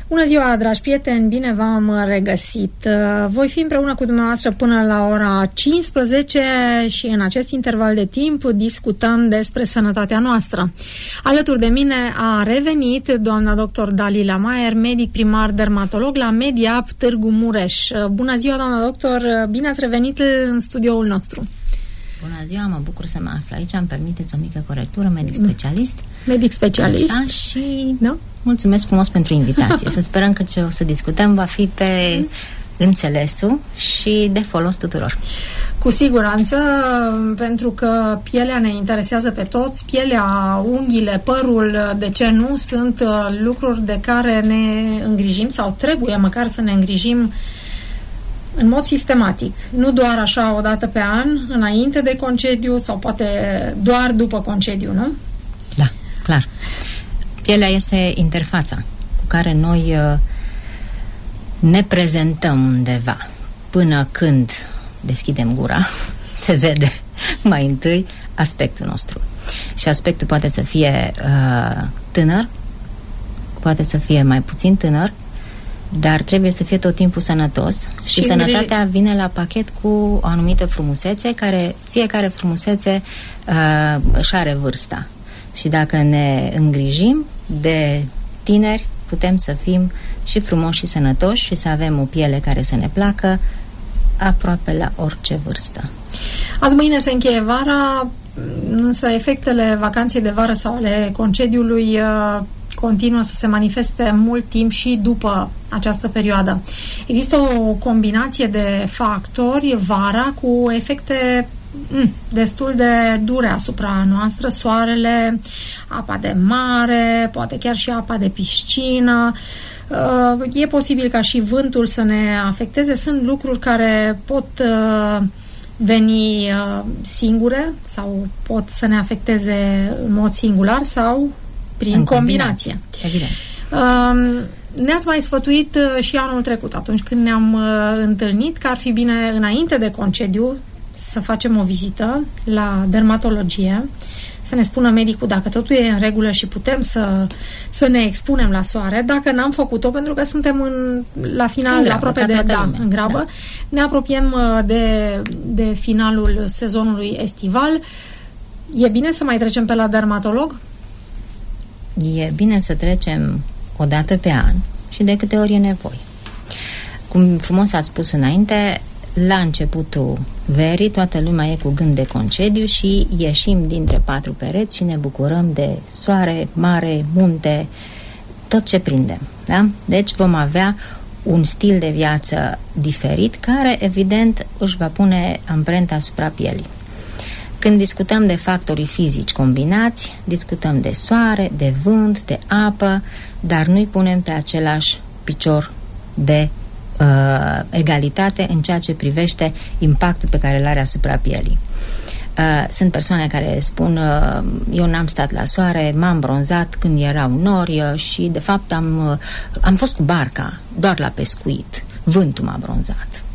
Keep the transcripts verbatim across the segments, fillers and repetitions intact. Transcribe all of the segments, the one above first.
Bună ziua, dragi prieteni, bine v-am regăsit. Voi fi împreună cu dumneavoastră până la ora cincisprezece și în acest interval de timp discutăm despre sănătatea noastră. Alături de mine a revenit doamna doctor Dalila Maier, medic primar dermatolog la Mediap Târgu Mureș. Bună ziua, doamna doctor, bine ați revenit în studioul nostru. Bună ziua, mă bucur să mă aflu aici. Îmi permiteți o mică corectură, medic specialist. Medic specialist. Așa, și da? Mulțumesc frumos pentru invitație. Să sperăm că ce o să discutăm va fi pe înțelesul și de folos tuturor. Cu siguranță, pentru că pielea ne interesează pe toți, pielea, unghiile, părul, de ce nu, sunt lucruri de care ne îngrijim sau trebuie măcar să ne îngrijim în mod sistematic, nu doar așa o dată pe an, înainte de concediu sau poate doar după concediu, nu? Da, clar. Pielea este interfața cu care noi uh, ne prezentăm undeva. Până când deschidem gura, se vede mai întâi aspectul nostru. Și aspectul poate să fie uh, tânăr, poate să fie mai puțin tânăr, dar trebuie să fie tot timpul sănătos și, și sănătatea vine la pachet cu o anumită frumusețe, care fiecare frumusețe uh, își are vârsta. Și dacă ne îngrijim de tineri, putem să fim și frumoși și sănătoși și să avem o piele care să ne placă aproape la orice vârstă. Azi mâine se încheie vara, însă efectele vacanței de vară sau ale concediului uh, continuă să se manifeste mult timp și după această perioadă. Există o combinație de factori vara cu efecte mm, destul de dure asupra noastră, soarele, apa de mare, poate chiar și apa de piscină. Uh, e posibil ca și vântul să ne afecteze. Sunt lucruri care pot uh, veni uh, singure sau pot să ne afecteze în mod singular sau prin în combinație. combinație. Evident. Uh, ne-ați mai sfătuit uh, și anul trecut, atunci când ne-am uh, întâlnit, că ar fi bine înainte de concediu să facem o vizită la dermatologie, să ne spună medicul dacă totul e în regulă și putem să, să ne expunem la soare. Dacă n-am făcut-o, pentru că suntem în, la final, în grabă, aproape de da, în grabă, da. Ne apropiem de, de finalul sezonului estival. E bine să mai trecem pe la dermatolog? E bine să trecem o dată pe an și de câte ori e nevoie. Cum frumos ați spus înainte, la începutul verii toată lumea e cu gând de concediu și ieșim dintre patru pereți și ne bucurăm de soare, mare, munte, tot ce prindem. Da? Deci vom avea un stil de viață diferit care evident își va pune amprenta asupra pielii. Când discutăm de factorii fizici combinați, discutăm de soare, de vânt, de apă, dar nu-i punem pe același picior de uh, egalitate în ceea ce privește impactul pe care îl are asupra pielii. Uh, sunt persoane care spun uh, eu n-am stat la soare, m-am bronzat când erau nori uh, și de fapt am, uh, am fost cu barca doar la pescuit, vântul m-a bronzat.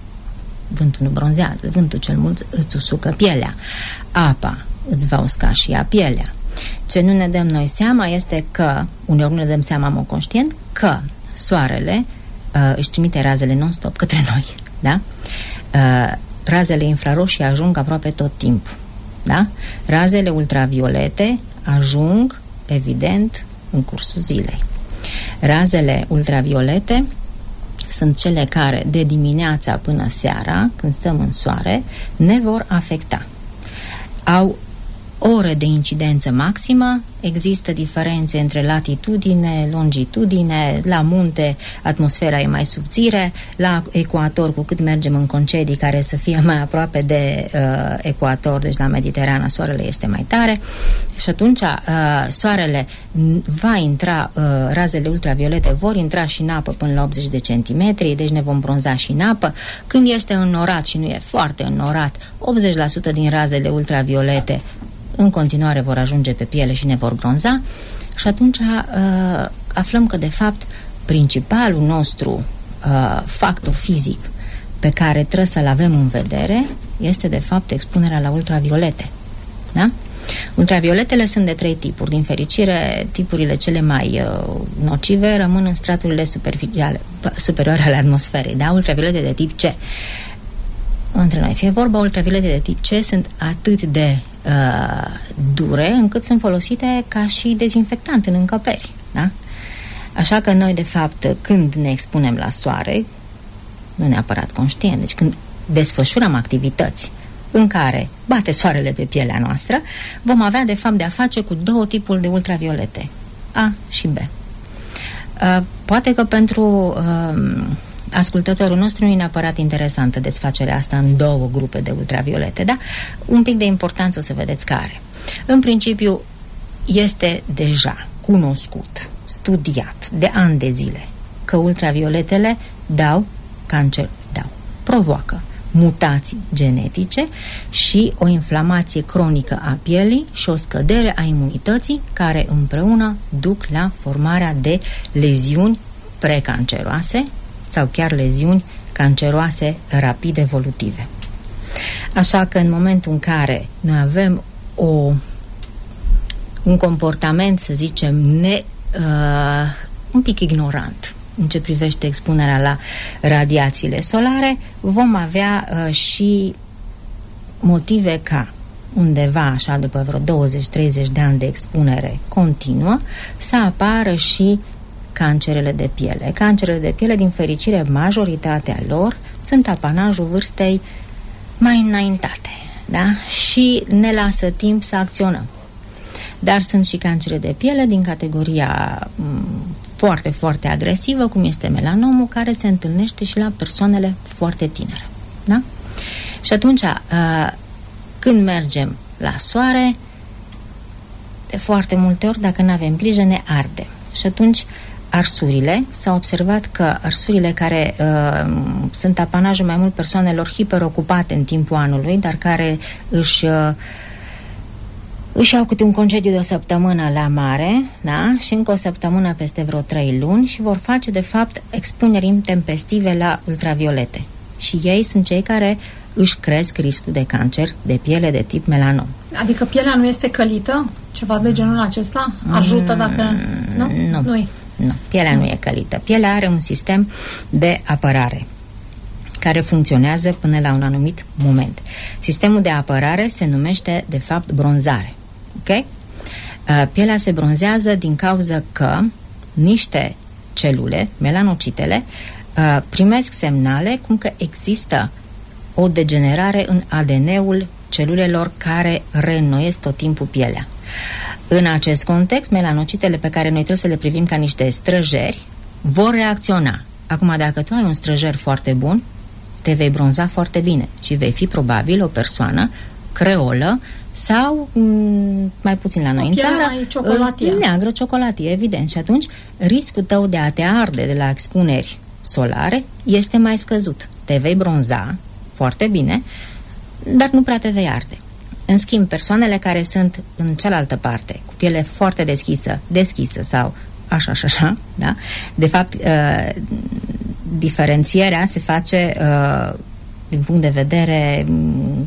Vântul nu bronzează, vântul cel mult îți usucă pielea, apa îți va usca și ea pielea. Ce nu ne dăm noi seama este că, uneori nu ne dăm seama, mă conștient, că soarele uh, își trimite razele non-stop către noi, da? Uh, razele infraroșii ajung aproape tot timpul, da? Razele ultraviolete ajung, evident, în cursul zilei. Razele ultraviolete sunt cele care de dimineața până seara, când stăm în soare, ne vor afecta. Au ore de incidență maximă, există diferențe între latitudine, longitudine, la munte atmosfera e mai subțire, la ecuator, cu cât mergem în concedii care să fie mai aproape de uh, ecuator, deci la Mediterana, soarele este mai tare și atunci uh, soarele va intra, uh, razele ultraviolete vor intra și în apă până la optzeci de centimetri, deci ne vom bronza și în apă. Când este înnorat și nu e foarte înnorat, optzeci la sută din razele ultraviolete în continuare vor ajunge pe piele și ne vor bronza și atunci uh, aflăm că de fapt principalul nostru uh, factor fizic pe care trebuie să-l avem în vedere este de fapt expunerea la ultraviolete. Da? Ultravioletele sunt de trei tipuri. Din fericire, tipurile cele mai uh, nocive rămân în straturile superficiale, superioare ale atmosferei, da? Ultraviolete de tip C. Între noi fie vorba, ultraviolete de tip C sunt atât de uh, dure încât sunt folosite ca și dezinfectant în încăperi, da? Așa că noi, de fapt, când ne expunem la soare, nu neapărat conștient, deci când desfășurăm activități în care bate soarele pe pielea noastră, vom avea, de fapt, de a face cu două tipuri de ultraviolete, A și B. Uh, poate că pentru uh, ascultătorul nostru nu e neapărat interesantă desfacerea asta în două grupe de ultraviolete, da? Un pic de importanță o să vedeți care. În principiu, este deja cunoscut, studiat de ani de zile că ultravioletele dau cancer, dau, provoacă mutații genetice și o inflamație cronică a pielii și o scădere a imunității, care împreună duc la formarea de leziuni precanceroase sau chiar leziuni canceroase rapid evolutive. Așa că în momentul în care noi avem o, un comportament, să zicem, ne, uh, un pic ignorant în ce privește expunerea la radiațiile solare, vom avea uh, și motive ca undeva, așa, după vreo douăzeci treizeci de ani de expunere continuă, să apară și cancerele de piele. Cancerele de piele, din fericire, majoritatea lor sunt apanajul vârstei mai înaintate, da? Și ne lasă timp să acționăm. Dar sunt și cancere de piele din categoria foarte, foarte agresivă, cum este melanomul, care se întâlnește și la persoanele foarte tinere, da? Și atunci, când mergem la soare, de foarte multe ori, dacă nu avem grijă, ne arde. Și atunci, arsurile, s-a observat că arsurile care uh, sunt apanajul mai mult persoanelor hiperocupate în timpul anului, dar care își uh, își iau câte un concediu de o săptămână la mare, da? Și încă o săptămână peste vreo trei luni și vor face, de fapt, expuneri intempestive la ultraviolete. Și ei sunt cei care își cresc riscul de cancer de piele de tip melanom. Adică pielea nu este călită? Ceva de genul acesta? Ajută dacă... Mm, nu? Nu. Nu-i. Nu, pielea nu e călită. Pielea are un sistem de apărare care funcționează până la un anumit moment. Sistemul de apărare se numește, de fapt, bronzare. Ok? Pielea se bronzează din cauza că niște celule, melanocitele, primesc semnale cum că există o degenerare în A D N-ul celulelor care reînnoiesc tot timpul pielea. În acest context, melanocitele, pe care noi trebuie să le privim ca niște străjeri, vor reacționa. Acum, dacă tu ai un străjer foarte bun, te vei bronza foarte bine și vei fi probabil o persoană creolă sau, mai puțin la noi în țară, neagră, ciocolatie, evident. Și atunci, riscul tău de a te arde de la expuneri solare este mai scăzut. Te vei bronza foarte bine, dar nu prea te vei arde. În schimb, persoanele care sunt în cealaltă parte, cu piele foarte deschisă, deschisă sau așa și așa, da? De fapt, uh, diferențierea se face uh, din punct de vedere um,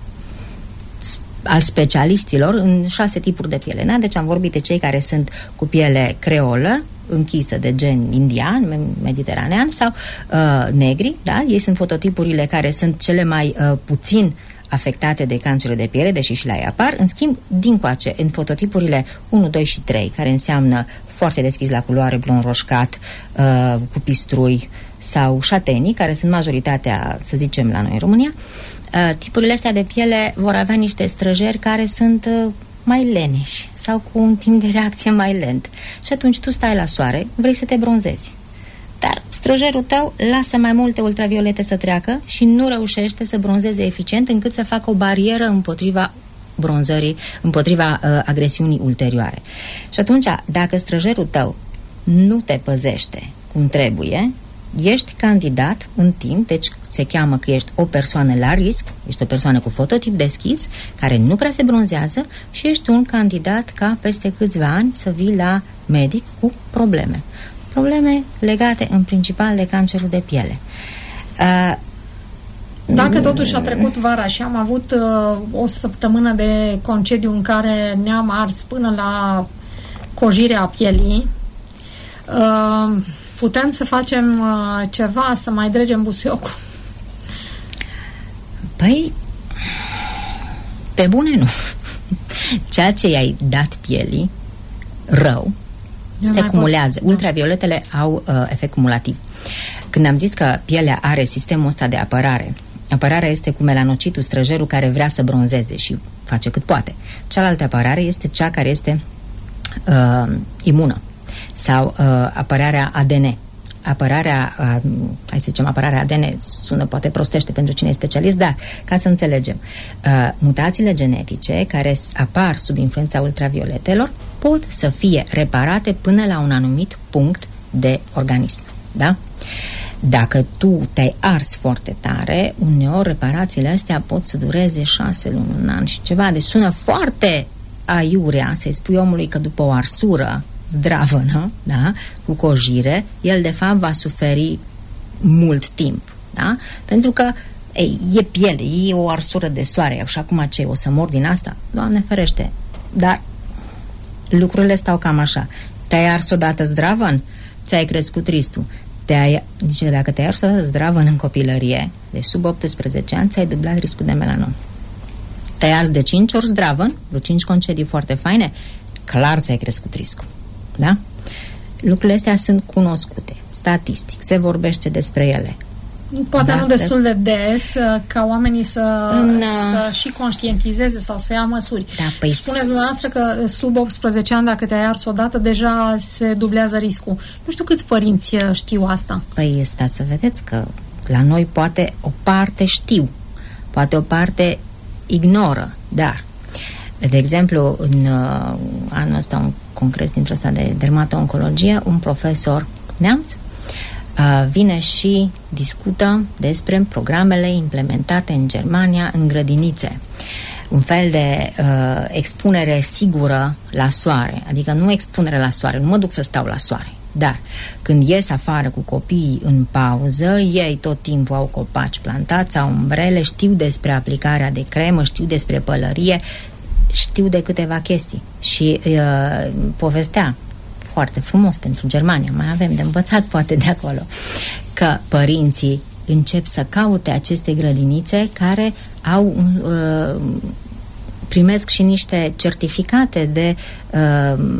al specialistilor în șase tipuri de piele. Da? Deci am vorbit de cei care sunt cu piele creolă, închisă, de gen indian, mediteranean sau uh, negri, da? Ei sunt fototipurile care sunt cele mai uh, puțin afectate de cancere de piele, deși și la ei apar. În schimb, dincoace, în fototipurile unu, doi și trei, care înseamnă foarte deschis la culoare, blond roșcat, uh, cu pistrui sau șatenii, care sunt majoritatea, să zicem, la noi în România, uh, tipurile astea de piele vor avea niște străjeri care sunt uh, mai leneși sau cu un timp de reacție mai lent. Și atunci tu stai la soare, vrei să te bronzezi. Dar străjerul tău lasă mai multe ultraviolete să treacă și nu reușește să bronzeze eficient încât să facă o barieră împotriva bronzării, împotriva uh, agresiunii ulterioare. Și atunci, dacă străjerul tău nu te păzește cum trebuie, ești candidat în timp, deci se cheamă că ești o persoană la risc, ești o persoană cu fototip deschis, care nu prea se bronzează și ești un candidat ca peste câțiva ani să vii la medic cu probleme. Probleme legate în principal de cancerul de piele. Uh, Dacă totuși a trecut vara și am avut uh, o săptămână de concediu în care ne-am ars până la cojirea pielii, uh, putem să facem uh, ceva, să mai dregem busuiocul? Păi, pe bune nu. Ceea ce i-ai dat pielii rău Eu se cumulează. Pot. Ultravioletele au uh, efect cumulativ. Când am zis că pielea are sistemul ăsta de apărare, apărarea este cu melanocitul, străjerul care vrea să bronzeze și face cât poate. Cealaltă apărare este cea care este uh, imună sau uh, apărarea A D N. Apărarea, uh, hai să zicem, apărarea A D N sună poate prostește pentru cine e specialist, dar ca să înțelegem, uh, mutațiile genetice care apar sub influența ultravioletelor pot să fie reparate până la un anumit punct de organism. Da? Dacă tu te-ai ars foarte tare, uneori reparațiile astea pot să dureze șase luni, un an și ceva. Deci sună foarte aiurea să-i spui omului că după o arsură zdravănă, da, cu cojire, el de fapt va suferi mult timp. Da? Pentru că ei, e piele, e o arsură de soare, așa cum ce, o să mor din asta? Doamne ferește! Dar lucrurile stau cam așa. Te-ai ars odată zdravăn? Ți-ai crescut ristul. Te-ai, zice, dacă te-ai ars odată zdravăn în copilărie, deci sub optsprezece ani, ți-ai dublat riscul de melanom. Te-ai ars de cinci ori zdravăn, vreo cinci concedii foarte faine, clar ți-ai crescut riscul. Da? Lucrurile astea sunt cunoscute. Statistic, se vorbește despre ele. Poate Dar nu destul de des ca oamenii să, în, să și conștientizeze sau să ia măsuri. Da, păi spuneți dumneavoastră că sub optsprezece ani, dacă te-ai ars odată, deja se dublează riscul. Nu știu câți părinți știu asta. Păi stați să vedeți că la noi poate o parte știu, poate o parte ignoră, dar de exemplu, în uh, anul ăsta un congres dintre ăsta de dermato-oncologie, un profesor neamț uh, vine și discută despre programele implementate în Germania în grădinițe. Un fel de uh, expunere sigură la soare, adică nu expunere la soare, nu mă duc să stau la soare, dar când ies afară cu copiii în pauză, ei tot timpul au copaci plantați, au umbrele, știu despre aplicarea de cremă, știu despre pălărie, știu de câteva chestii și uh, povestea foarte frumos pentru Germania, mai avem de învățat poate de acolo, că părinții încep să caute aceste grădinițe care au uh, primesc și niște certificate de uh,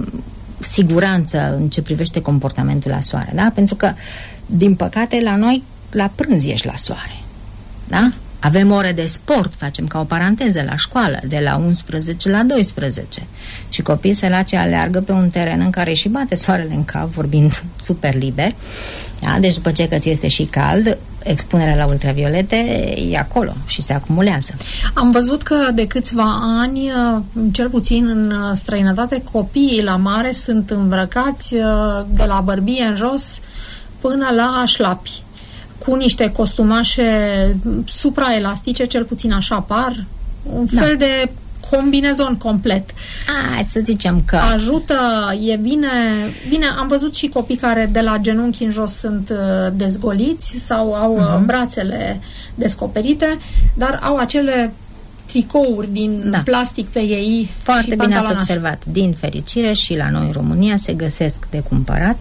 siguranță în ce privește comportamentul la soare, da? Pentru că, din păcate, la noi la prânz ești la soare, da? Avem ore de sport, facem ca o paranteză la școală, de la unsprezece la doisprezece. Și copiii săraci aleargă pe un teren în care și bate soarele în cap, vorbind super liber. Da? Deci după ce că ți este și cald, expunerea la ultraviolete e acolo și se acumulează. Am văzut că de câțiva ani, cel puțin în străinătate, copiii la mare sunt îmbrăcați de la bărbie în jos până la șlapi, cu niște costumașe supraelastice, cel puțin așa par, un fel da. de combinezon complet. Hai să zicem că ajută, e bine. Bine, am văzut și copii care de la genunchi în jos sunt dezgoliți sau au uh-huh. brațele descoperite, dar au acele tricouri din da. plastic pe ei. Foarte bine ați observat. Din fericire și la noi în România se găsesc de cumpărat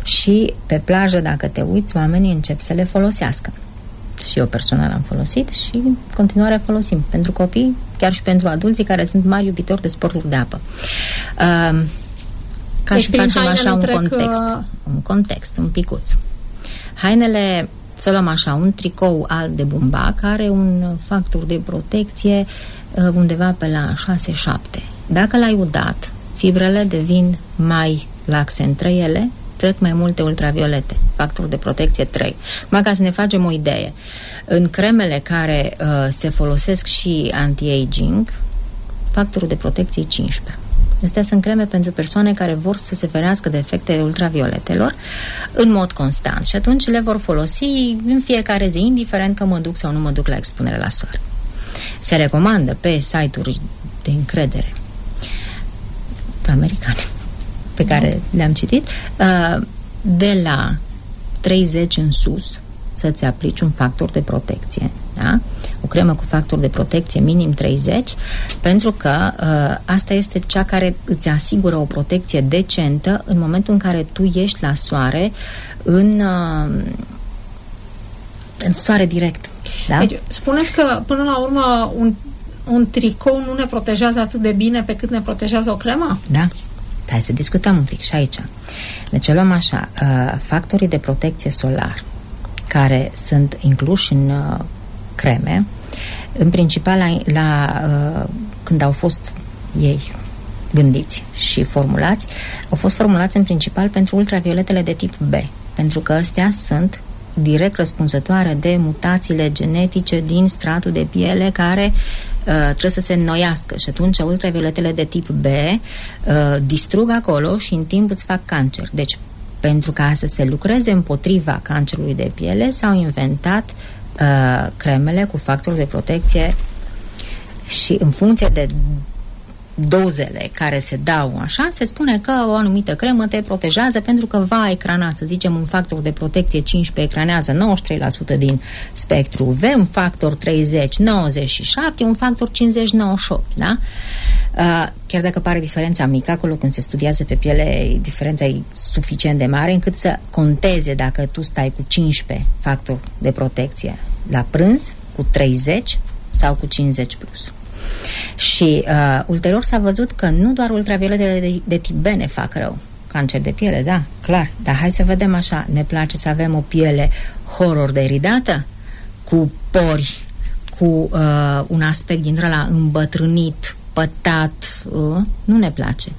și pe plajă, dacă te uiți, oamenii încep să le folosească. Și eu personal am folosit și în continuare folosim pentru copii, chiar și pentru adulții care sunt mari iubitori de sporturi de apă. Uh, ca deci să facem așa un context. Uh... Un context, un picuț. Hainele, să luăm așa, un tricou alb de bumbac are un factor de protecție uh, undeva pe la șase șapte. Dacă l-ai udat, fibrele devin mai laxe între ele, trec mai multe ultraviolete, factor de protecție trei. Mai ca să ne facem o idee, în cremele care uh, se folosesc și anti-aging, factorul de protecție cincisprezece. Astea sunt creme pentru persoane care vor să se ferească de efectele ultravioletelor în mod constant și atunci le vor folosi în fiecare zi, indiferent că mă duc sau nu mă duc la expunere la soare. Se recomandă pe site-uri de încredere americane pe care le-am citit, de la treizeci în sus să-ți aplici un factor de protecție, da? O cremă cu factor de protecție minim treizeci, pentru că uh, asta este cea care îți asigură o protecție decentă în momentul în care tu ești la soare în, uh, în soare direct. Da? Deci, spuneți că până la urmă un, un tricou nu ne protejează atât de bine pe cât ne protejează o cremă? Da. Hai să discutăm un pic și aici. Deci o luăm așa, uh, factorii de protecție solar care sunt incluși în uh, creme, în principal la, la uh, când au fost ei gândiți și formulați, au fost formulați în principal pentru ultravioletele de tip B, pentru că astea sunt direct răspunzătoare de mutațiile genetice din stratul de piele care uh, trebuie să se înnoiască și atunci ultravioletele de tip B uh, distrug acolo și în timp îți fac cancer. Deci, pentru ca să se lucreze împotriva cancerului de piele, s-au inventat uh, cremele cu factor de protecție și în funcție de dozele care se dau așa, se spune că o anumită cremă te protejează pentru că va ecrana, să zicem, un factor de protecție cincisprezece ecranează nouăzeci și trei la sută din spectru U V, un factor treizeci nouăzeci și șapte, un factor cincizeci nouăzeci și opt, da? Uh, chiar dacă pare diferența mică, acolo când se studiază pe piele, diferența e suficient de mare încât să conteze dacă tu stai cu cincisprezece factor de protecție la prânz, cu treizeci sau cu cincizeci plus. Și uh, ulterior s-a văzut că nu doar ultravioletele de, de tip B ne fac rău. Cancer de piele, da, clar. Dar hai să vedem așa, ne place să avem o piele horror de iridată, cu pori, cu uh, un aspect dintre ăla îmbătrânit, pătat, uh, nu ne place.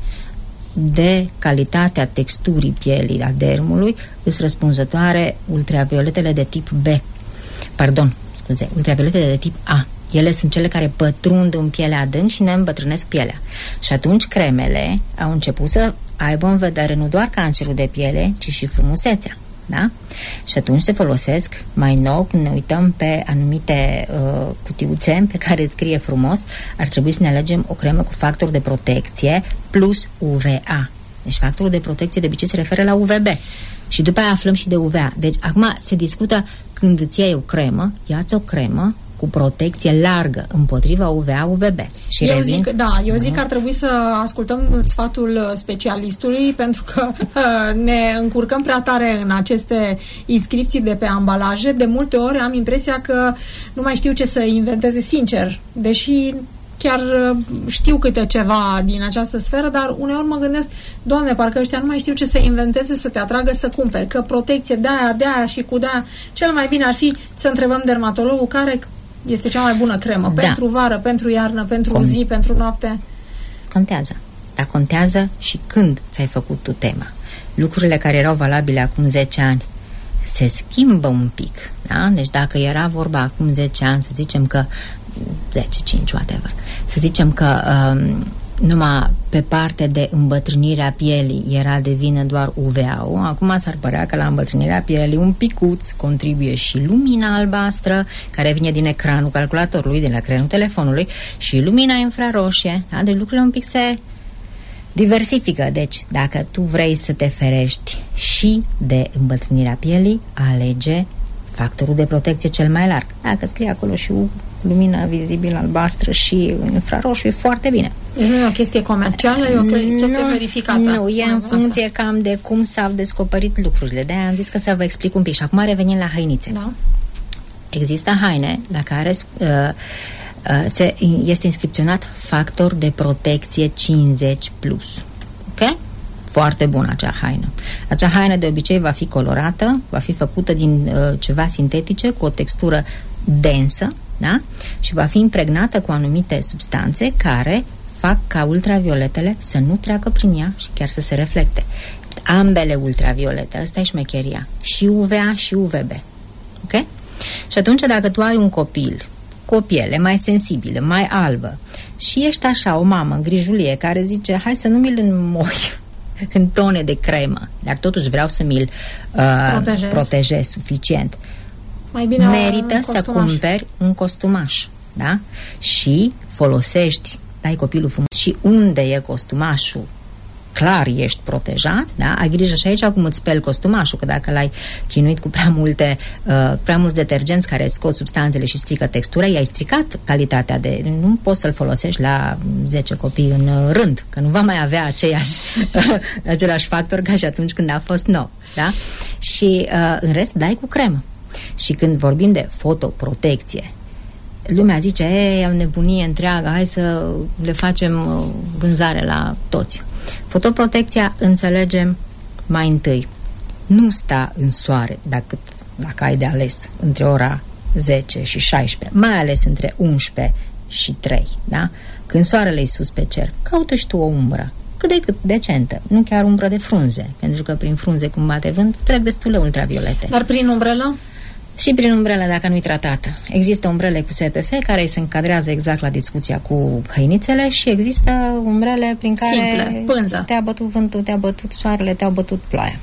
De calitatea texturii pielii, a dermului, îs răspunzătoare ultravioletele de tip B. Pardon, scuze, ultravioletele de tip A. Ele sunt cele care pătrund în pielea adânc și ne îmbătrânesc pielea. Și atunci cremele au început să aibă în vedere nu doar cancerul de piele, ci și frumusețea. Da? Și atunci se folosesc mai nou, când ne uităm pe anumite uh, cutiuțe pe care scrie frumos, ar trebui să ne alegem o cremă cu factor de protecție plus U V A. Deci factorul de protecție de obicei se referă la U V B. Și după aia aflăm și de U V A. Deci acum se discută, când îți iei o cremă, ia-ți o cremă cu protecție largă împotriva U V A, U V B. Și eu revin... zic, da, eu zic că ar trebui să ascultăm sfatul specialistului, pentru că uh, ne încurcăm prea tare în aceste inscripții de pe ambalaje. De multe ori am impresia că nu mai știu ce să inventeze, sincer, deși chiar știu câte ceva din această sferă, dar uneori mă gândesc, Doamne, parcă ăștia nu mai știu ce să inventeze să te atragă să cumperi, că protecție de aia, de aia și cu de aia. Cel mai bine ar fi să întrebăm dermatologul care este cea mai bună cremă, da, pentru vară, pentru iarnă, pentru Con- zi, pentru noapte. Contează. Dar contează și când ți-ai făcut tu tema. Lucrurile care erau valabile acum zece ani se schimbă un pic, da? Deci dacă era vorba acum zece ani, să zicem că zece, cinci, whatever, să zicem că um, numai pe parte de îmbătrânirea pielii era de vină doar U V A-ul, acum s-ar părea că la îmbătrânirea pielii un picuț contribuie și lumina albastră, care vine din ecranul calculatorului, din ecranul telefonului, și lumina infraroșie, da? Deci lucrurile un pic se diversifică. Deci, dacă tu vrei să te ferești și de îmbătrânirea pielii, alege factorul de protecție cel mai larg. Dacă scrie acolo și lumina vizibilă albastră și infraroșu, e foarte bine. Deci nu e o chestie comercială, e o chestie verificată. Nu, e în funcție asta. Cam de cum s-au descoperit lucrurile. De-aia am zis că să vă explic un pic. Și acum revenim la hainițe. Da. Există haine la care uh, uh, se, este inscripționat factor de protecție cincizeci plus. Ok? Foarte bună acea haină. Acea haină de obicei va fi colorată, va fi făcută din uh, ceva sintetice, cu o textură densă, da? Și va fi impregnată cu anumite substanțe care fac ca ultravioletele să nu treacă prin ea și chiar să se reflecte. Ambele ultraviolete, asta e șmecheria. Și U V A și U V B. Ok? Și atunci dacă tu ai un copil cu o piele mai sensibilă, mai albă și ești așa o mamă grijulie care zice, hai să nu mi-l înmoi în tone de cremă, dar totuși vreau să mi-l uh, protejez. protejez suficient. Mai bine merită să cumperi un costumaș, da? Și folosești, dai copilul frumos și unde e costumașul clar ești protejat, da? Ai grijă și aici cum îți speli costumașul, că dacă l-ai chinuit cu prea multe uh, prea mulți detergenți care scot substanțele și strică textura, i-ai stricat calitatea de... Nu poți să-l folosești la zece copii în uh, rând, că nu va mai avea aceeași, același factor ca și atunci când a fost nou, da? Și uh, în rest dai cu cremă. Și când vorbim de fotoprotecție, lumea zice, e, am nebunie întreagă, hai să le facem uh, vânzare la toți. Fotoprotecția, înțelegem mai întâi, nu sta în soare dacă, dacă ai de ales între ora zece și șaisprezece, mai ales între unsprezece și trei, da? Când soarele e sus pe cer, caută și tu o umbră, cât de cât decentă, nu chiar umbră de frunze, pentru că prin frunze, cum bate vânt, trec destule ultraviolete. Dar prin umbrelă? Și prin umbrelă, dacă nu-i tratată. Există umbrele cu S P F care se încadrează exact la discuția cu hăinițele și există umbrele prin care simple, pânză. Te-a bătut vântul, te-a bătut soarele, te-a bătut ploaia.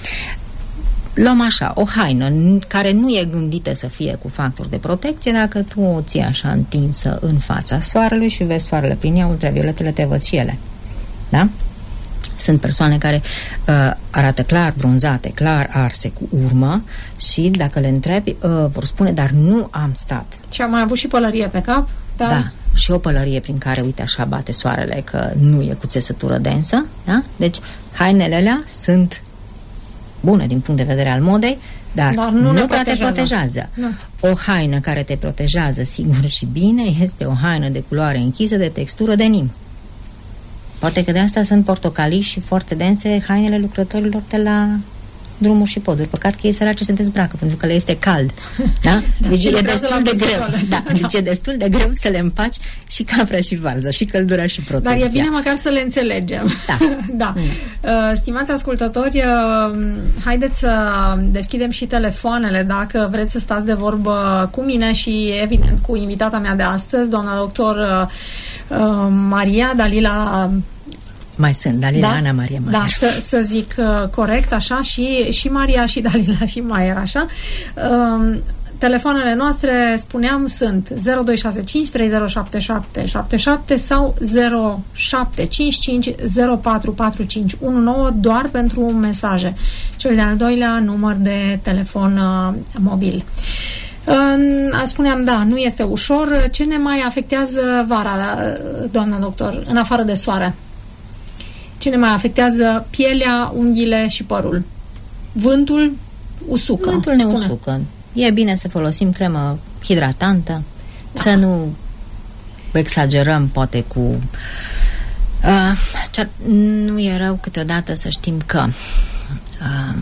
Luăm așa, o haină care nu e gândită să fie cu factor de protecție, dacă tu o ții așa întinsă în fața soarelui și vezi soarele prin ea, ultravioletele te văd și ele. Da? Sunt persoane care uh, arată clar bronzate, clar arse cu urmă și dacă le întrebi uh, vor spune, dar nu am stat. Și am mai avut și pălărie pe cap? Da. Da, și o pălărie prin care, uite așa, bate soarele, că nu e cu țesătură densă, da? Deci hainele alea sunt bune din punct de vedere al modei, dar, dar nu, nu prea te protejează. Nu. O haină care te protejează sigur și bine este o haină de culoare închisă, de textură de nim. Poate că de asta sunt portocalii și foarte dense hainele lucrătorilor de la drumuri și poduri. Păcat că ei săraci se dezbracă, pentru că le este cald. Da? Deci e destul de greu. Da, deci e destul de greu să le împaci și capra și varză, și căldura și protecția. Dar e bine măcar să le înțelegem. Da. Da. Mm. Uh, stimați ascultători, uh, haideți să deschidem și telefoanele dacă vreți să stați de vorbă cu mine și, evident, cu invitata mea de astăzi, doamna doctor uh, uh, Maria Dalila. Mai sunt, Dalila, da? Ana Maria Maier. Da, să, să zic uh, corect, așa, și, și Maria, și Dalila, și Maier, așa. Uh, telefoanele noastre, spuneam, sunt zero doi șase cinci trei zero șapte șapte șapte șapte sau zero șapte cinci cinci zero patru patru cinci unu nouă, doar pentru mesaje. Cel de-al doilea număr de telefon uh, mobil. Uh, spuneam, da, nu este ușor. Ce ne mai afectează vara, doamna doctor, în afară de soare? Ce ne mai afectează? Pielea, unghiile și părul. Vântul usucă. Vântul ne usucă. E bine să folosim cremă hidratantă, da. Să nu exagerăm poate cu... Uh, ce nu e rău câteodată să știm că uh,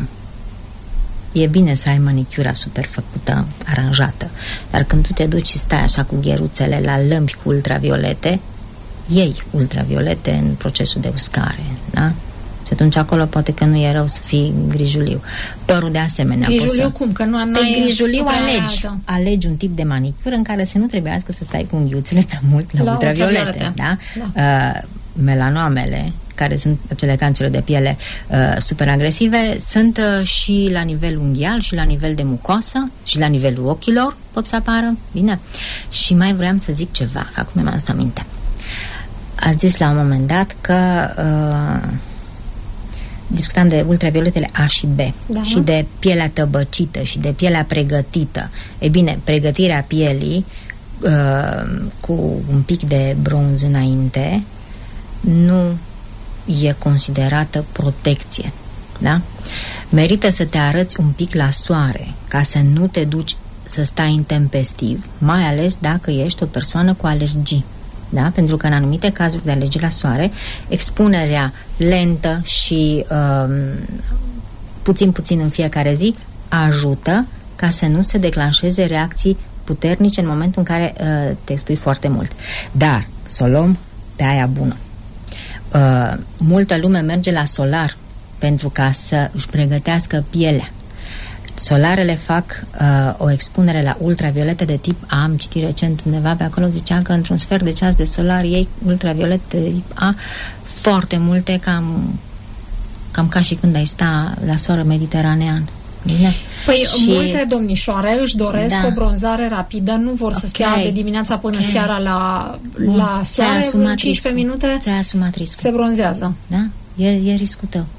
e bine să ai manicura super făcută, aranjată, dar când tu te duci și stai așa cu gheruțele la lămpi cu ultraviolete, iei ultraviolete în procesul de uscare, da? Și atunci acolo poate că nu e rău să fii grijuliu. Părul de asemenea. Grijuliu să... cum? Că nu Pe grijuliu alegi. Altă. Alegi un tip de manicură în care să nu trebuiască să stai cu unghiuțele prea mult la, la ultraviolete. ultraviolete. Da? Da. Uh, melanoamele, care sunt acele cancere de piele uh, super agresive, sunt uh, și la nivel unghial și la nivel de mucosă și la nivelul ochilor pot să apară. Bine? Și mai vreau să zic ceva, că acum mi-am adus aminte. Ați zis la un moment dat că uh, discutam de ultravioletele A și B, da. Și de pielea tăbăcită și de pielea pregătită. E bine, pregătirea pielii uh, cu un pic de bronz înainte nu e considerată protecție, da? Merită să te arăți un pic la soare ca să nu te duci să stai intempestiv, mai ales dacă ești o persoană cu alergii. Da? Pentru că în anumite cazuri de alergii la soare, expunerea lentă și um, puțin puțin în fiecare zi ajută ca să nu se declanșeze reacții puternice în momentul în care uh, te expui foarte mult. Dar să o luăm pe aia bună. Uh, multă lume merge la solar pentru ca să își pregătească pielea. Solarele fac uh, o expunere la ultraviolete de tip A. Am citit recent undeva pe acolo, zicea că într-un sfert de ceas de solar iei ultraviolete de tip A foarte multe, cam, cam ca și când ai sta la soare mediteranean. Bine? Păi și... multe domnișoare își doresc da. o bronzare rapidă, nu vor okay. să stea de dimineața până okay. seara la, la soare, în cincisprezece minute ți-ai asumat riscul. Se bronzează. Da? e, e riscul tău.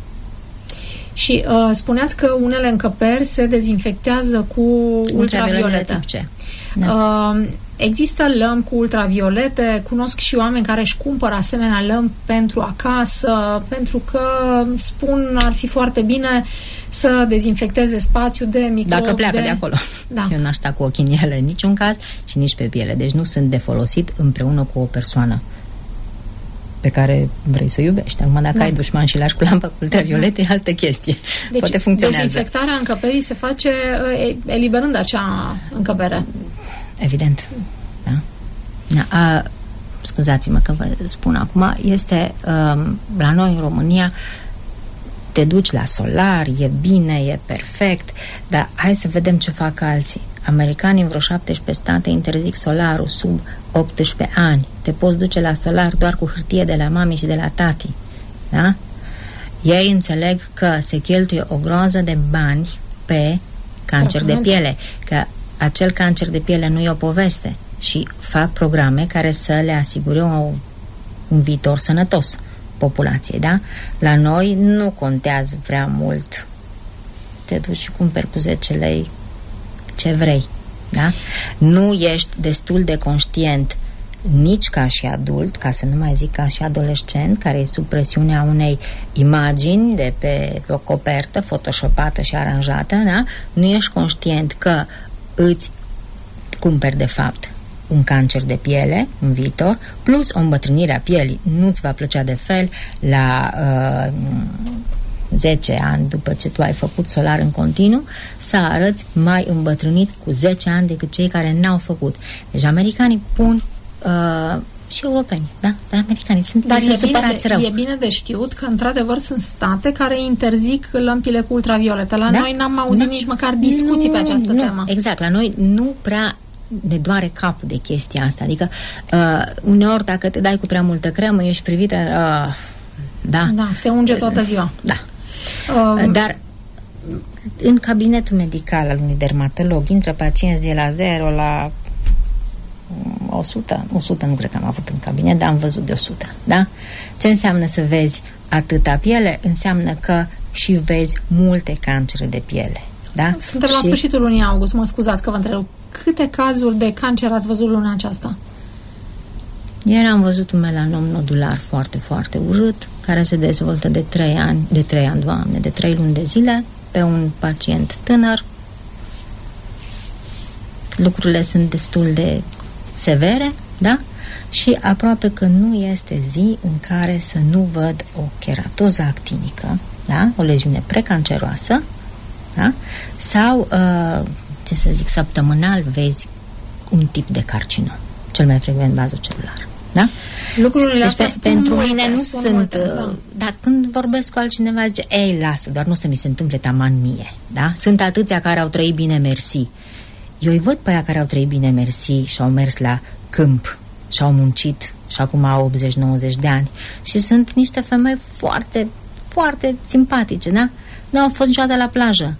Și uh, spuneați că unele încăperi se dezinfectează cu ultraviolete. Da. Uh, există lămpi cu ultraviolete, cunosc și oameni care își cumpără asemenea lămpi pentru acasă, pentru că spun ar fi foarte bine să dezinfecteze spațiul de microbi. Dacă pleacă de, de acolo. Da. Eu n-aș sta cu ochii în ele în niciun caz și nici pe piele. Deci nu sunt de folosit împreună cu o persoană pe care vrei să o iubești. Acum dacă da. ai dușman și lași cu lampă cu ultraviolete, e altă chestie. Deci, poate funcționează. Dezinfectarea încăperii se face eliberând acea încăpere. Evident. Da? Da. A, scuzați-mă că vă spun acum, este um, la noi în România te duci la solar, e bine, e perfect, dar hai să vedem ce fac alții. Americanii în vreo șaptesprezece state interzic solarul sub optsprezece ani. Te poți duce la solar doar cu hârtie de la mami și de la tati. Da? Ei înțeleg că se cheltuie o groază de bani pe cancer de piele, că acel cancer de piele nu e o poveste și fac programe care să le asigure o, un viitor sănătos populației, da? La noi nu contează prea mult. Te duci și cumperi cu zece lei ce vrei, da? Nu ești destul de conștient nici ca și adult, ca să nu mai zic ca și adolescent, care e sub presiunea unei imagini de pe o copertă photoshopată și aranjată, da? Nu ești conștient că îți cumperi de fapt un cancer de piele în viitor, plus o îmbătrânire a pielii. Nu-ți va plăcea de fel la uh, zece ani după ce tu ai făcut solar în continuu să arăți mai îmbătrânit cu zece ani decât cei care n-au făcut. Deci americanii pun uh, și europeni, da? Dar americanii sunt Dar e bine, de, rău. e bine de știut că într-adevăr sunt state care interzic lămpile cu ultraviolete. La da? noi n-am auzit da? nici măcar discuții nu, pe această nu, temă. Exact, la noi nu prea ne doare capul de chestia asta. Adică uh, uneori dacă te dai cu prea multă cremă ești privită uh, da. Da, se unge toată ziua. Da. Um, Dar în cabinetul medical al unui dermatolog intră pacienți de la zero la o sută, o sută nu cred că am avut în cabinet, dar am văzut de o sută, da? Ce înseamnă să vezi atâta piele? Înseamnă că și vezi multe cancere de piele, da? Suntem și... la sfârșitul lunii august, mă scuzați că vă întreb. Câte cazuri de cancer ați văzut luna aceasta? Ieri am văzut un melanom nodular foarte, foarte urât, care se dezvoltă de trei ani, de trei ani, Doamne, de trei luni de zile, pe un pacient tânăr. Lucrurile sunt destul de severe, da? Și aproape că nu este zi în care să nu văd o cheratoză actinică, da? O leziune precanceroasă, da? Sau, uh, ce să zic, săptămânal vezi un tip de carcinom, cel mai frecvent bazocelular. Da? Lucrurile astea deci, pentru multe, mine nu sunt multe, da. Dar când vorbesc cu altcineva zice, ei, lasă, doar nu să mi se întâmple taman mie, da? Sunt atâția care au trăit bine mersi. Eu îi văd pe aia care au trăit bine mersi și au mers la câmp și au muncit și acum au optzeci nouăzeci de ani și sunt niște femei foarte, foarte simpatice, da? Nu au fost niciodată la plajă.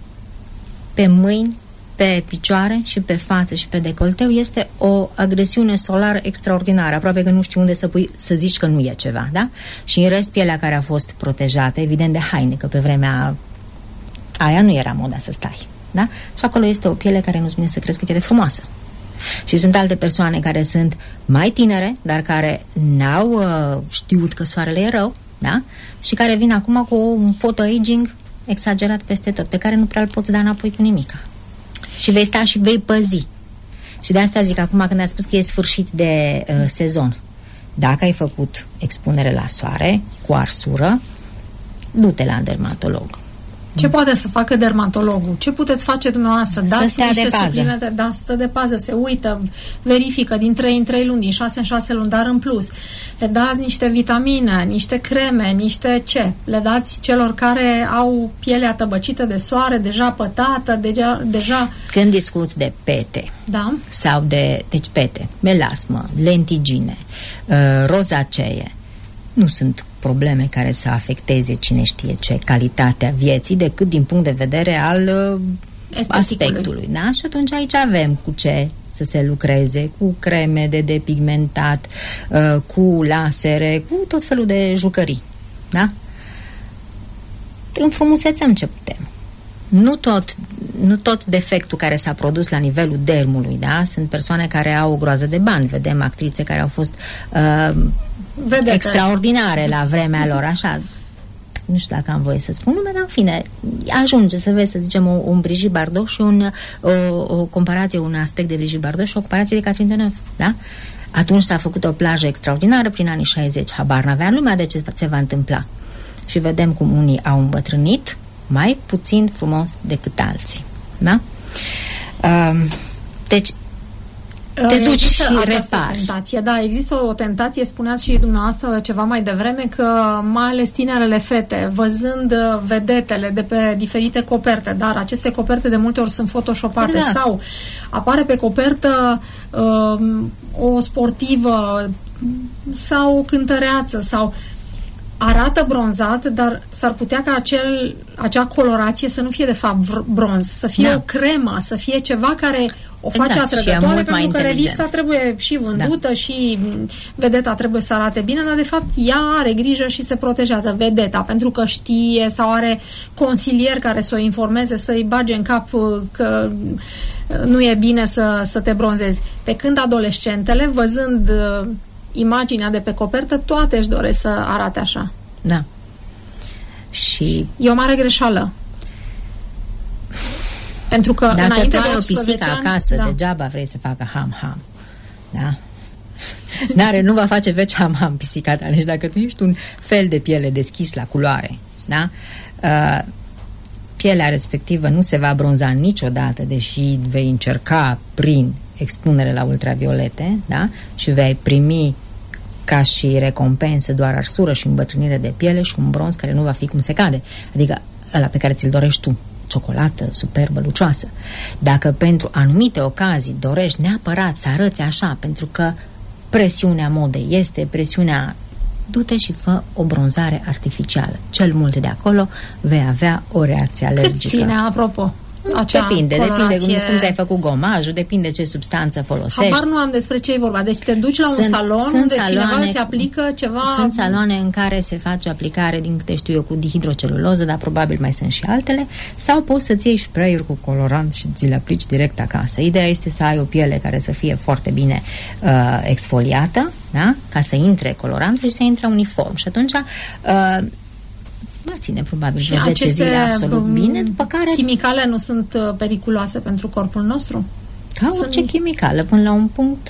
Pe mâini, pe picioare și pe față și pe decolteu este o agresiune solară extraordinară, aproape că nu știu unde să pui, să zici că nu e ceva, da? Și în rest pielea care a fost protejată, evident de haine, că pe vremea aia nu era moda să stai, da? Și acolo este o piele care nu-ți vine să crezi cât e de frumoasă. Și sunt alte persoane care sunt mai tinere, dar care n-au uh, știut că soarele e rău, da? Și care vin acum cu un photo-aging exagerat peste tot, pe care nu prea îl poți da înapoi cu nimica. Și vei sta și vei păzi. Și de asta zic acum când ați spus că e sfârșit de uh, sezon. Dacă ai făcut expunere la soare cu arsură, du-te la dermatolog. Ce poate să facă dermatologul? Ce puteți face dumneavoastră? Dați niște suplimente, da, stă de pază, se uită, verifică din trei în trei luni, din șase în șase luni, dar în plus. Le dați niște vitamine, niște creme, niște ce? Le dați celor care au pielea tăbăcită de soare, deja pătată, deja... deja... Când discuți de pete, da? Sau de, deci pete, melasmă, lentigine, uh, rozacee, nu sunt probleme care să afecteze cine știe ce calitatea vieții, decât din punct de vedere al uh, aspectului, da? Și atunci aici avem cu ce să se lucreze, cu creme de depigmentat, uh, cu lasere, cu tot felul de jucării, da? înfrumusețăm ce putem. Nu tot, nu tot defectul care s-a produs la nivelul dermului, da? Sunt persoane care au o groază de bani. Vedem actrițe care au fost uh, extraordinare la vremea lor, așa. Nu știu dacă am voie să spun nume, dar în fine, ajunge să vezi, să zicem, un, un Brigitte Bardot și un, o, o comparație, un aspect de Brigitte Bardot și o comparație de Catherine Deneuve, da? Atunci s-a făcut o plajă extraordinară prin anii șaizeci, habar n-avea lumea de ce se va întâmpla. Și vedem cum unii au îmbătrânit mai puțin frumos decât alții, da? Uh, deci te duci există și această repari. Tentație, da, există o tentație, spuneați și dumneavoastră ceva mai devreme, că mai ales tinerele fete, văzând vedetele de pe diferite coperte, dar aceste coperte de multe ori sunt photoshopate, exact. Sau apare pe copertă uh, o sportivă sau o cântăreață sau arată bronzat, dar s-ar putea ca acel, acea colorație să nu fie de fapt bronz, să fie da. O cremă, să fie ceva care o face exact, atrăgătoare, pentru că revista trebuie și vândută, da. Și vedeta trebuie să arate bine, dar de fapt ea are grijă și se protejează vedeta, pentru că știe sau are consilier care să o informeze, să-i bage în cap că nu e bine să, să te bronzezi. Pe când adolescentele, văzând imaginea de pe copertă, toate își doresc să arate așa. Da. Și e o mare greșeală. Pentru că dacă înainte tu ai de o pisică ani, acasă, da. Degeaba vrei să facă ham-ham. Da? N-are, nu va face veci ham-ham pisica ta. Deci dacă tu ești un fel de piele deschis la culoare, da? Uh, pielea respectivă nu se va bronza niciodată, deși vei încerca prin expunere la ultraviolete, da? Și vei primi ca și recompensă doar arsură și îmbătrânire de piele și un bronz care nu va fi cum se cade. Adică ăla pe care ți-l dorești tu. Ciocolată superbă, lucioasă. Dacă pentru anumite ocazii dorești neapărat să arăți așa, pentru că presiunea modei este presiunea, du-te și fă o bronzare artificială. Cel mult de acolo vei avea o reacție alergică. Cât ține, apropo? Depinde, depinde cum, cum ți-ai făcut gomajul, depinde ce substanță folosești. Habar nu am despre ce e vorba. Deci te duci la un sunt, salon sunt unde saloane, cineva îți aplică ceva... Sunt saloane în care se face aplicare, din câte știu eu, cu dihidroceluloză, dar probabil mai sunt și altele, sau poți să-ți iei spray-uri cu colorant și ți le aplici direct acasă. Ideea este să ai o piele care să fie foarte bine uh, exfoliată, da? Ca să intre colorantul și să intre uniform. Și atunci... Uh, va ține probabil și zece zile absolut bine, după care... Chimicale nu sunt periculoase pentru corpul nostru? Ca sunt... orice chimicală, până la un punct,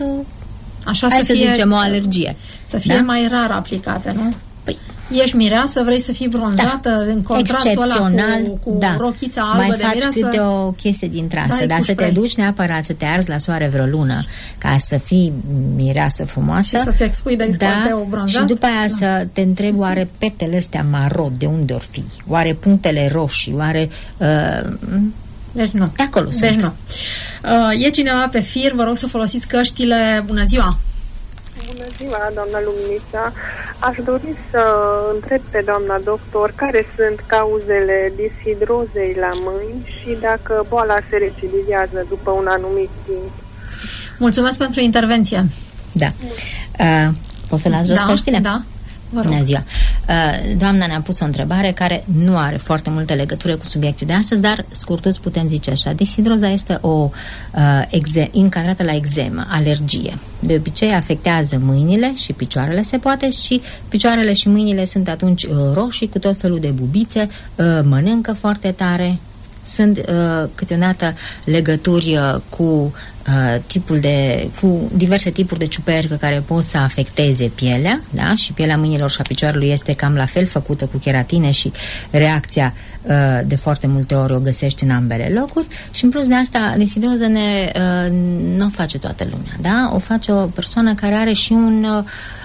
așa hai să, să fie, zicem o alergie. Să fie da? Mai rar aplicate, nu? Păi, ești mireasă, vrei să fii bronzată, da. În contrastul ăla cu, cu da. Rochița albă mai de faci mireasă. Câte o chestie din trasă, dar să te duci neapărat să te arzi la soare vreo lună ca să fii mireasă frumoasă. Și să-ți expui de da, o bronzat. Și după aia da. Să te întrebi, oare petele astea maro de unde or fi? Oare punctele roșii? Oare... Uh, deci nu. De acolo deci sunt. nu. Uh, e cineva pe fir, vă rog să folosiți căștile. Bună ziua! Bună ziua, doamna Luminița. Aș dori să întreb pe doamna doctor care sunt cauzele dishidrozei la mâini și dacă boala se recidivează după un anumit timp. Mulțumesc pentru intervenție. Da. Uh, poți să las jos da, căștile? Da. Bună ziua! Uh, doamna ne-a pus o întrebare care nu are foarte multă legătură cu subiectul de astăzi, dar scurtuț putem zice așa. Dishidroza este o uh, exe- încadrată la eczemă, alergie. De obicei afectează mâinile și picioarele, se poate, și picioarele și mâinile sunt atunci uh, roșii cu tot felul de bubițe, uh, mănâncă foarte tare. Sunt uh, câteodată legături uh, cu uh, tipul de, cu diverse tipuri de ciupercă care pot să afecteze pielea, da? Și pielea mâinilor și a picioarelor este cam la fel făcută cu keratine și reacția uh, de foarte multe ori o găsești în ambele locuri și în plus de asta dishidroză ne, uh, nu o face toată lumea, da? O face o persoană care are și un uh,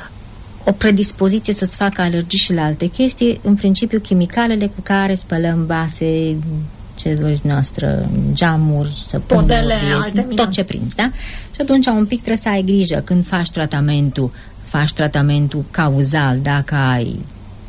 o predispoziție să-ți facă alergii și la alte chestii, în principiu chimicalele cu care spălăm vase, ce doriți noastră, geamuri, săpunuri, podele, alte tot ce prinzi, da? Și atunci un pic trebuie să ai grijă când faci tratamentul, faci tratamentul cauzal, dacă ai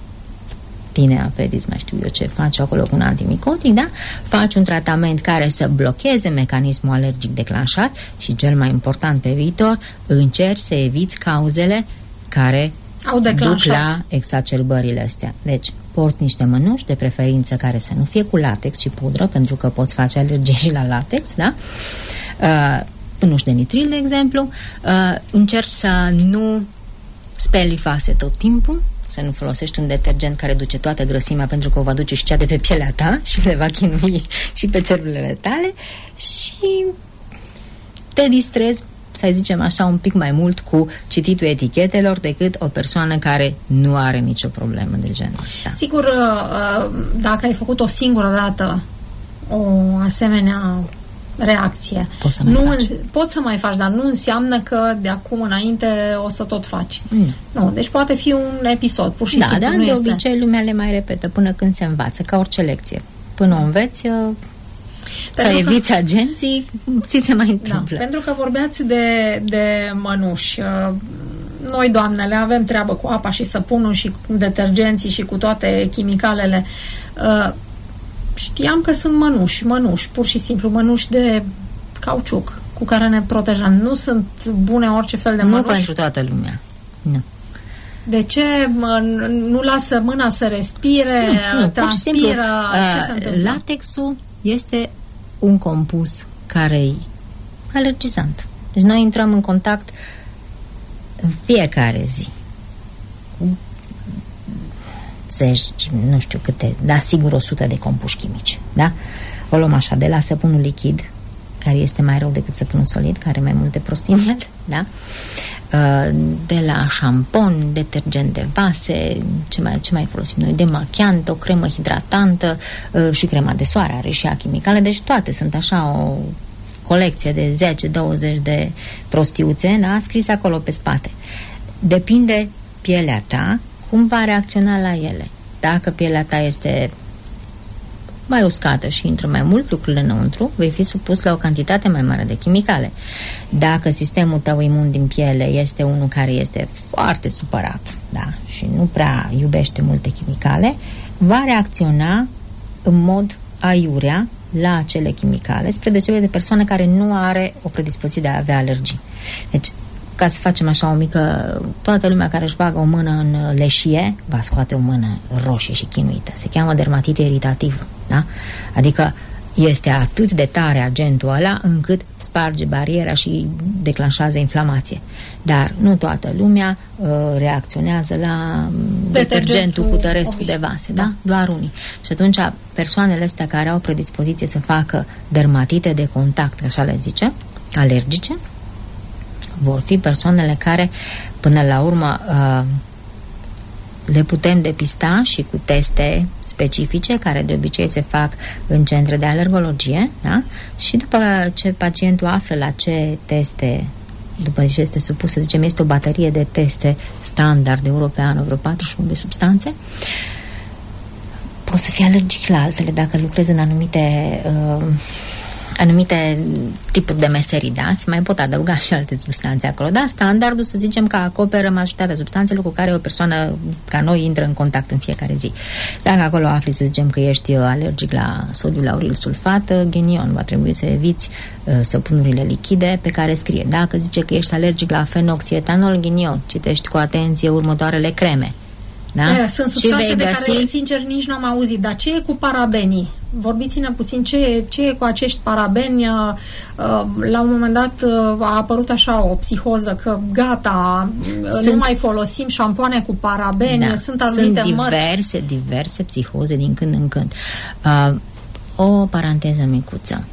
tinea pedis, mai știu eu ce, faci acolo cu un antimicotic, da? Faci un tratament care să blocheze mecanismul alergic declanșat și cel mai important pe viitor, încerci să eviți cauzele care au duc la exacerbările astea. Deci, porți niște mănuși, de preferință care să nu fie cu latex și pudră, pentru că poți face alergie și la latex, da? Uh, mănuși de nitril, de exemplu. Uh, încerci să nu speli vase tot timpul, să nu folosești un detergent care duce toată grăsimea, pentru că o va duce și cea de pe pielea ta și le va chinui și pe celulele tale, și te distrezi, să zicem așa, un pic mai mult cu cititul etichetelor decât o persoană care nu are nicio problemă de genul ăsta. Sigur, dacă ai făcut o singură dată o asemenea reacție, poți să mai nu faci. Poți să mai faci, dar nu înseamnă că de acum înainte o să tot faci. Mm. Nu, deci poate fi un episod, pur și da, simplu. Da, nu de este. obicei lumea le mai repetă până când se învață, ca orice lecție. Până o înveți, să pentru eviți că, agenții, ți se mai întâmplă. Da, pentru că vorbeați de, de mănuși. Noi, doamnele, avem treabă cu apa și săpunul și cu detergenții și cu toate chimicalele. Știam că sunt mănuși, mănuși, pur și simplu, mănuși de cauciuc cu care ne protejăm. Nu sunt bune orice fel de mănuși. Nu pentru toată lumea. Nu. De ce nu lasă mâna să respire, nu, nu, transpiră? Simplu, ce se întâmplă? Latexul este un compus care e alergizant. Deci noi intrăm în contact în fiecare zi cu zeci, nu știu câte, dar sigur o sută de compuși chimici, da? O luăm așa, de la săpunul lichid, care este mai rău decât săpunul solid, care are mai multe prostii în el, da? De la șampon, detergent de vase, ce mai, ce mai folosim noi, demachiant, o cremă hidratantă și crema de soare are și ea chimicale, deci toate sunt așa o colecție de zece douăzeci de prostiuțe, da? Scris acolo pe spate. Depinde pielea ta cum va reacționa la ele. Dacă pielea ta este mai uscată și intră mai mult lucrurile înăuntru, vei fi supus la o cantitate mai mare de chimicale. Dacă sistemul tău imun din piele este unul care este foarte supărat, da, și nu prea iubește multe chimicale, va reacționa în mod aiurea la acele chimicale, spre deosebire de persoane care nu are o predispoziție de a avea alergii. Deci, ca să facem așa o mică, toată lumea care își bagă o mână în leșie va scoate o mână roșie și chinuită. Se cheamă dermatită iritativă, da? Adică este atât de tare agentul ăla încât sparge bariera și declanșează inflamație. Dar nu toată lumea uh, reacționează la detergentul cu tărescu de vase, da? Doar unii. Și atunci persoanele astea care au predispoziție să facă dermatite de contact, așa le zice, alergice, vor fi persoanele care, până la urmă, uh, le putem depista și cu teste specifice, care de obicei se fac în centre de alergologie, da? Și după ce pacientul află la ce teste, după ce este supus, să zicem, este o baterie de teste standard europeană, vreo patruzeci și unu de substanțe, poți să fii alergic la altele dacă lucrezi în anumite uh, anumite tipuri de meserii, da? Se mai pot adăuga și alte substanțe acolo, da? Standardul, să zicem, că acoperă majoritatea substanțelor cu care o persoană ca noi intră în contact în fiecare zi. Dacă acolo afli, să zicem, că ești alergic la sodiu lauril sulfat, ghinion, va trebui să eviți uh, săpunurile lichide pe care scrie. Dacă zice că ești alergic la fenoxietanol, ghinion, citești cu atenție următoarele creme. Da? E, sunt substanțe de găsi... care, sincer, nici n-am auzit. Dar ce e cu parabenii? Vorbiți-ne puțin ce e, ce e cu acești parabeni. La un moment dat a apărut așa o psihoză că gata, sunt... nu mai folosim șampoane cu parabeni, da, sunt anumite sunt diverse, mărci. diverse psihoze din când în când. Uh, o paranteză micuță.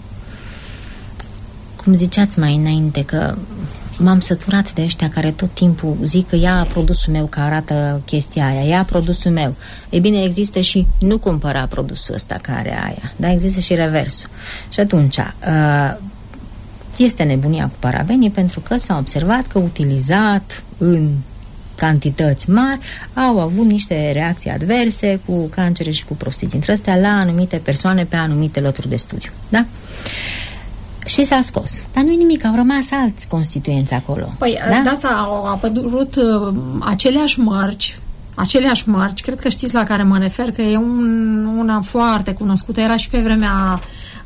Cum ziceați mai înainte că m-am săturat de ăștia care tot timpul zic că ia produsul meu, că arată chestia aia, ia produsul meu. Ei bine, există și nu cumpăra produsul ăsta care aia, dar există și reversul. Și atunci este nebunia cu parabenii, pentru că s-a observat că utilizat în cantități mari au avut niște reacții adverse cu cancere și cu prostii dintre astea la anumite persoane pe anumite loturi de studiu, da? Și s-a scos. Dar nu-i nimic, au rămas alți constituenți acolo. Păi, da? De asta au apărut uh, aceleași mărci, aceleași mărci, cred că știți la care mă refer, că e un, una foarte cunoscută, era și pe vremea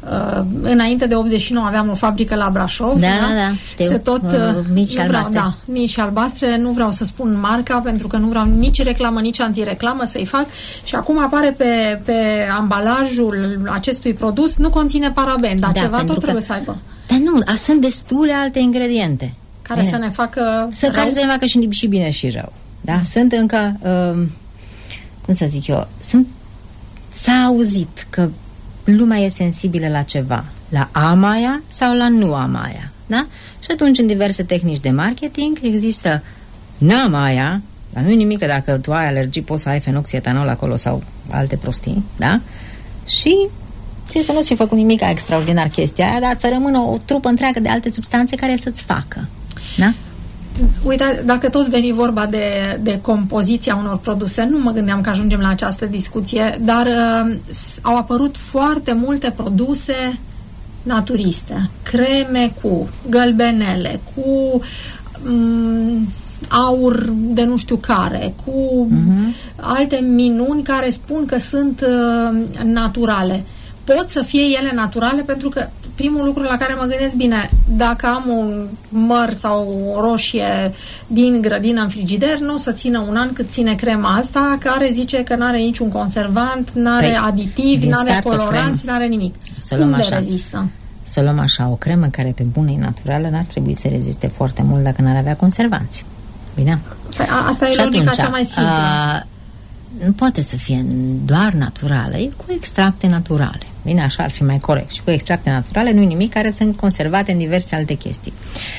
uh, înainte de optzeci și nouă aveam o fabrică la Brașov. Da, da, da, da, știu. Se tot, uh, mici și vreau, albastre. Da, mici și albastre, nu vreau să spun marca, pentru că nu vreau nici reclamă, nici antireclamă să-i fac. Și acum apare pe, pe ambalajul acestui produs, nu conține paraben, dar da, ceva tot că, trebuie să aibă. Dar nu, a, sunt destule alte ingrediente. Care Bine. să ne facă Să rău. care să ne facă și, și bine și rău. Da? Mm. Sunt încă, uh, cum să zic eu, sunt, s-a auzit că lumea e sensibilă la ceva, la Amaia sau la nu Amaia. Da? Și atunci în diverse tehnici de marketing există n-Amaia, dar nu-i nimic că dacă tu ai alergii poți să ai fenoxietanol acolo sau alte prostii, da? Și ție să nu ți-ai făcut nimic extraordinar chestia aia, dar să rămână o trupă întreagă de alte substanțe care să-ți facă. Da? Uite, dacă tot veni vorba de, de compoziția unor produse, nu mă gândeam că ajungem la această discuție, dar uh, au apărut foarte multe produse naturiste, creme cu gălbenele, cu um, aur de nu știu care, cu uh-huh. alte minuni care spun că sunt uh, naturale. Pot să fie ele naturale pentru că primul lucru la care mă gândesc, bine, dacă am un măr sau o roșie din grădină în frigider, nu o să țină un an cât ține crema asta, care zice că n-are niciun conservant, n-are păi, aditivi, n-are coloranți, n-are nimic. Să luăm Cum așa, le rezistă? Să luăm așa, o cremă care pe bună e naturală n-ar trebui să reziste foarte mult dacă n-ar avea conservanți. Bine? Păi, a, asta e și logica atunci, cea mai simplă. A, nu poate să fie doar naturală, e cu extracte naturale. Bine, așa ar fi mai corect. Și cu extracte naturale nu-i nimic, care sunt conservate în diverse alte chestii.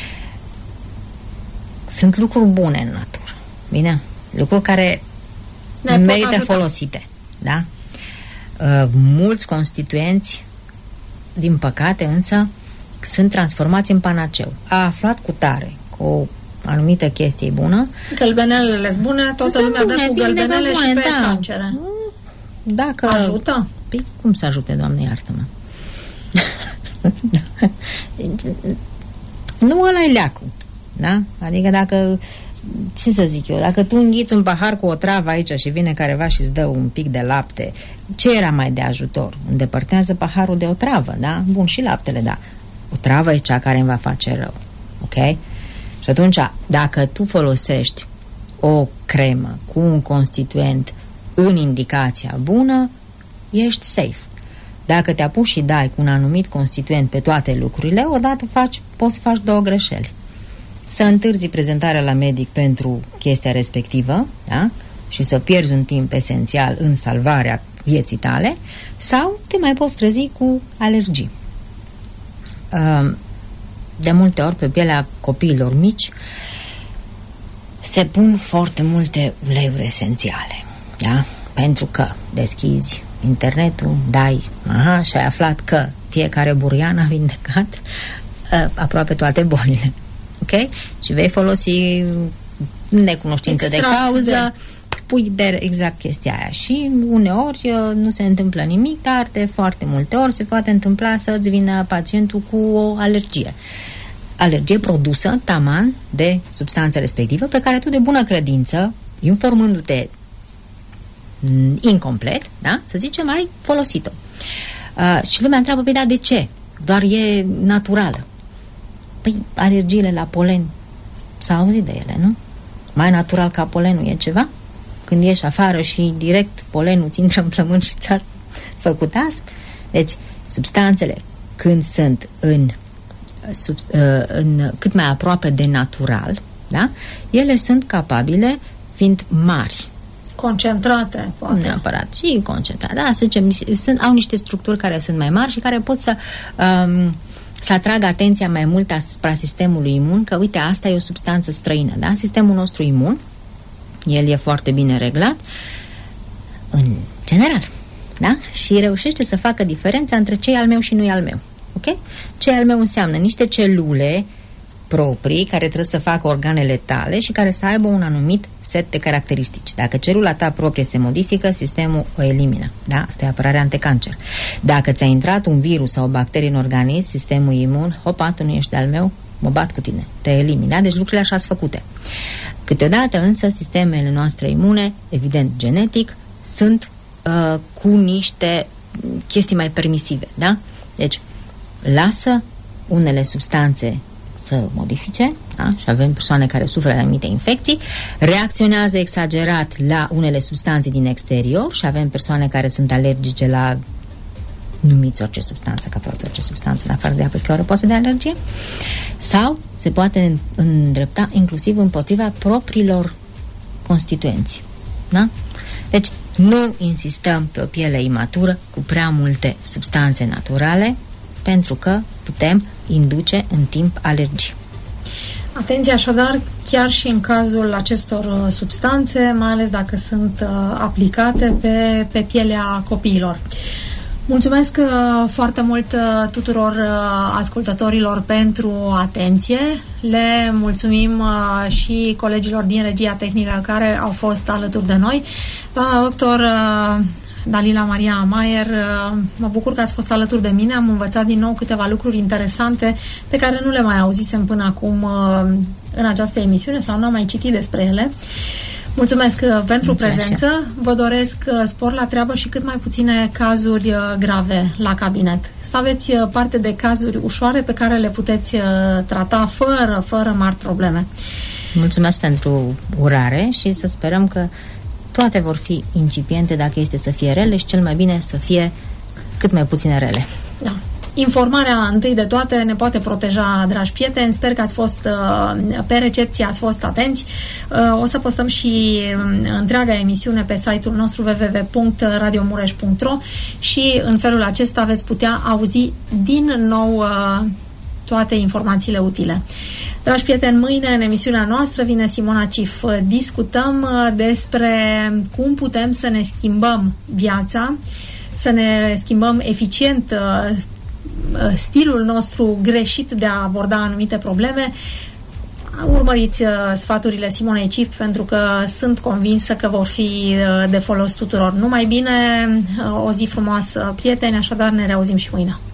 Sunt lucruri bune în natură. Bine? Lucruri care ne merită folosite. Da? Uh, mulți constituenți, din păcate, însă, sunt transformați în panaceu. A aflat cu tare, cu o anumită chestie bună. Gălbenelele sunt bune, toată lumea bune, dă cu gălbenele bune, și pe da. cancere. Dacă ajută? Păi, cum să ajute, Doamne, iartă-mă? Nu ăla e leacul. Da? Adică dacă, ce să zic eu, dacă tu înghiți un pahar cu o travă aici și vine careva și îți dă un pic de lapte, ce era mai de ajutor? Îndepărtează paharul de o travă, da? Bun, și laptele, da. O travă e cea care îmi va face rău. Ok? Și atunci, dacă tu folosești o cremă cu un constituent în indicația bună, ești safe. Dacă te apuci și dai cu un anumit constituent pe toate lucrurile, odată faci, poți să faci două greșeli. Să întârzi prezentarea la medic pentru chestia respectivă, da? Și să pierzi un timp esențial în salvarea vieții tale, sau te mai poți trezi cu alergii. De multe ori pe pielea copiilor mici se pun foarte multe uleiuri esențiale, da? Pentru că deschizi internetul, dai, aha, și ai aflat că fiecare burian a vindecat uh, aproape toate bolile. Ok? Și vei folosi necunoștință Extract de cauză, de... pui de exact chestia aia. Și uneori uh, nu se întâmplă nimic, dar de foarte multe ori se poate întâmpla să-ți vină pacientul cu o alergie. Alergie produsă, taman, de substanța respectivă, pe care tu de bună credință, informându-te incomplet, da? Să zicem, ai folosit-o. Uh, și lumea întreabă, păi da, de ce? Doar e naturală. Păi, alergiile la polen, s-a auzit de ele, nu? Mai natural ca polenul e ceva? Când ieși afară și direct polenul ți intră în plămân și ți-ar făcut asp. Deci, substanțele, când sunt în, sub, uh, în cât mai aproape de natural, da? Ele sunt capabile, fiind mari, concentrate, poate. Neapărat, și concentrate. Da, să zicem, sunt, au niște structuri care sunt mai mari și care pot să um, să atragă atenția mai mult asupra sistemului imun, că uite, asta e o substanță străină, da? Sistemul nostru imun, el e foarte bine reglat în general, da? Și reușește să facă diferența între ce e al meu și nu e al meu. Ok? Ce e al meu înseamnă niște celule proprii care trebuie să facă organele tale și care să aibă un anumit set de caracteristici. Dacă celula ta proprie se modifică, sistemul o elimină. Da? Asta e apărarea anticancer. Dacă ți-a intrat un virus sau o bacterie în organism, sistemul imun, hopa, tu nu ești al meu, mă bat cu tine. Te elimin. Da? Deci lucrurile așa sunt făcute. Câteodată însă sistemele noastre imune, evident genetic, sunt uh, cu niște chestii mai permisive. Da? Deci, lasă unele substanțe să modifice, da? Și avem persoane care suferă de anumite infecții, reacționează exagerat la unele substanțe din exterior și avem persoane care sunt alergice la numiți orice substanță, că aproape orice substanță, în afară de apă chiar poate să dea alergie, sau se poate îndrepta inclusiv împotriva propriilor constituenți. Da? Deci, nu insistăm pe o piele imatură cu prea multe substanțe naturale, pentru că putem induce în timp alergii. Atenție așadar, chiar și în cazul acestor substanțe, mai ales dacă sunt uh, aplicate pe, pe pielea copiilor. Mulțumesc uh, foarte mult uh, tuturor uh, ascultătorilor pentru atenție. Le mulțumim uh, și colegilor din regia tehnică care au fost alături de noi. Doamna doctor uh, Dalila Maria Maier, uh, mă bucur că ați fost alături de mine. Am învățat din nou câteva lucruri interesante pe care nu le mai auzisem până acum uh, în această emisiune sau nu am mai citit despre ele. Mulțumesc pentru Mulțumesc prezență. Și. Vă doresc spor la treabă și cât mai puține cazuri grave la cabinet. Să aveți parte de cazuri ușoare pe care le puteți trata fără, fără mari probleme. Mulțumesc pentru urare și să sperăm că toate vor fi incipiente dacă este să fie rele și cel mai bine să fie cât mai puține rele. Da. Informarea întâi de toate ne poate proteja, dragi prieteni. Sper că ați fost pe recepție, ați fost atenți. O să postăm și întreaga emisiune pe site-ul nostru w w w punct radio mureș punct r o și în felul acesta veți putea auzi din nou toate informațiile utile. Dragi prieteni, mâine în emisiunea noastră vine Simona Cif. Discutăm despre cum putem să ne schimbăm viața, să ne schimbăm eficient stilul nostru greșit de a aborda anumite probleme. Urmăriți sfaturile Simonei Cif pentru că sunt convinsă că vor fi de folos tuturor. Numai bine, o zi frumoasă, prieteni, așadar ne reauzim și mâine.